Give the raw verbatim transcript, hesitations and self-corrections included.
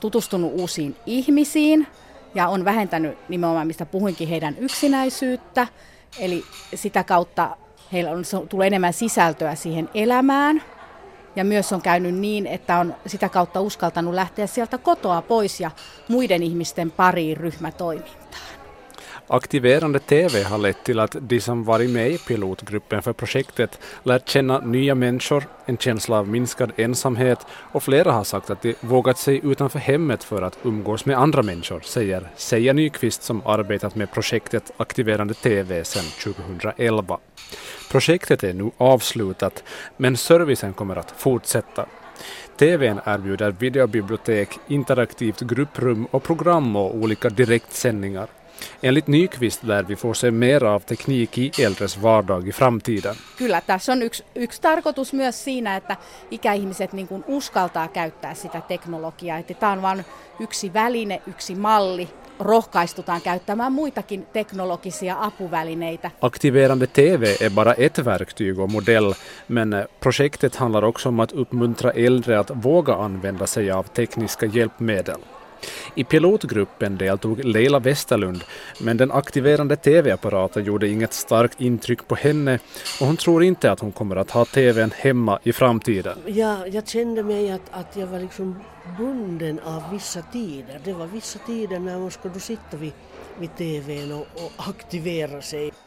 tutustunut uusiin ihmisiin ja on vähentänyt nimenomaan, mistä puhuinkin, heidän yksinäisyyttä. Eli sitä kautta heillä on, tulee enemmän sisältöä siihen elämään. Ja myös on käynyt niin, että on sitä kautta uskaltanut lähteä sieltä kotoa pois ja muiden ihmisten pariin ryhmätoimintaan. Aktiverande T V har lett till att de som varit med i pilotgruppen för projektet lärt känna nya människor, en känsla av minskad ensamhet och flera har sagt att de vågat sig utanför hemmet för att umgås med andra människor, säger Seija Nyqvist som arbetat med projektet Aktiverande T V sedan tjugohundraelva. Projektet är nu avslutat, men servicen kommer att fortsätta. T V:n erbjuder videobibliotek, interaktivt grupprum och program och olika direktsändningar. Enligt Nyqvist lär vi få se mer av teknik i äldres vardag i framtiden. Kyllä, tässä on yksi, yksi tarkoitus myös siinä, että ikäihmiset niin kuin uskaltaa käyttää sitä teknologiaa. Että tämä on vain yksi väline, yksi malli. Rohkaistutaan käyttämään muitakin teknologisia apuvälineitä. Aktiverande T V är bara ett verktyg och modell, men projektet handlar också om att uppmuntra äldre att våga använda sig av tekniska hjälpmedel. I pilotgruppen deltog Leila Westerlund, men den aktiverande T V-apparaten gjorde inget starkt intryck på henne och hon tror inte att hon kommer att ha T V:n hemma i framtiden. Ja, jag kände mig att, att jag var liksom bunden av vissa tider. Det var vissa tider när man skulle sitta vid, vid T V:n och, och aktivera sig.